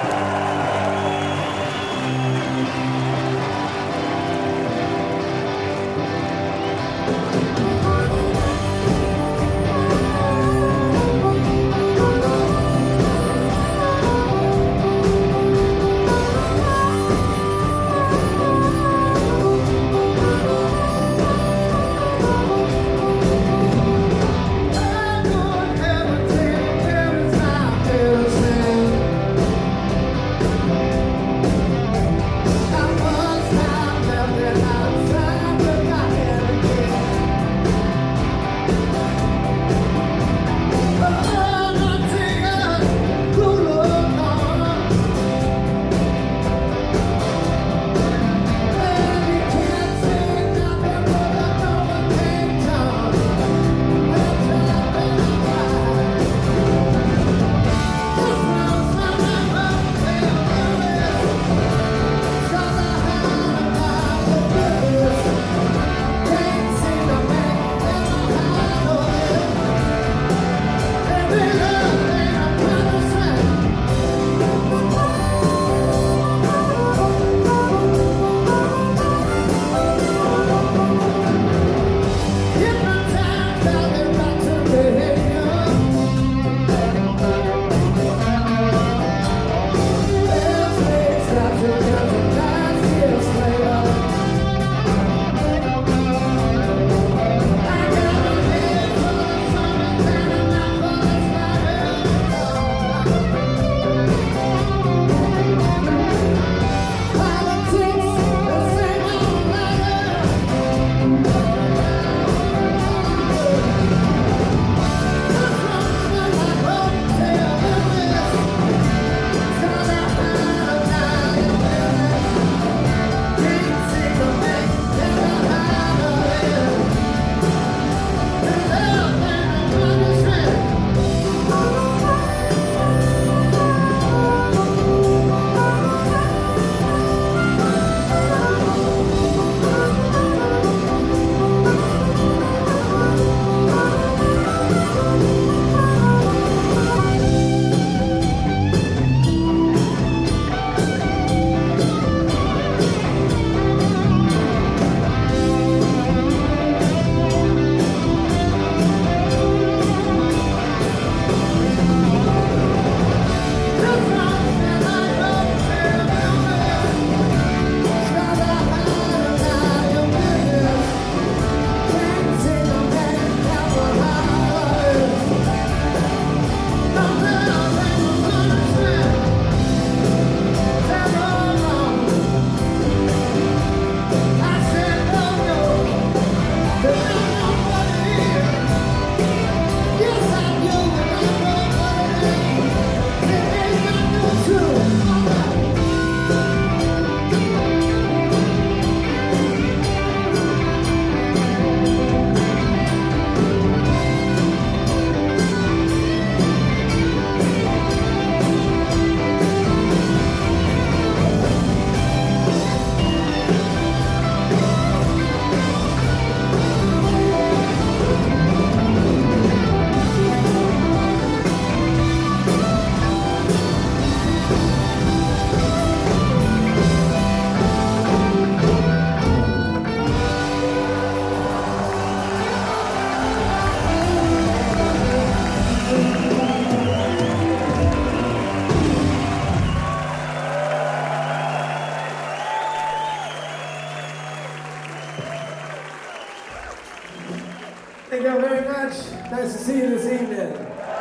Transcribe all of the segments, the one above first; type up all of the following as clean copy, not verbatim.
Thank you very much. Nice to see you this evening.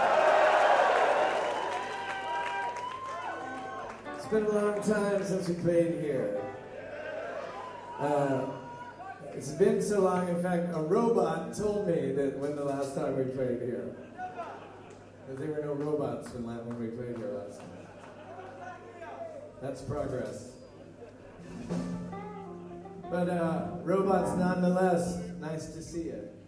It's been a long time since we played here. It's been so long, in fact, a robot told me that when the last time we played here. That there were no robots when we played here last time. That's progress. But robots nonetheless, nice to see you.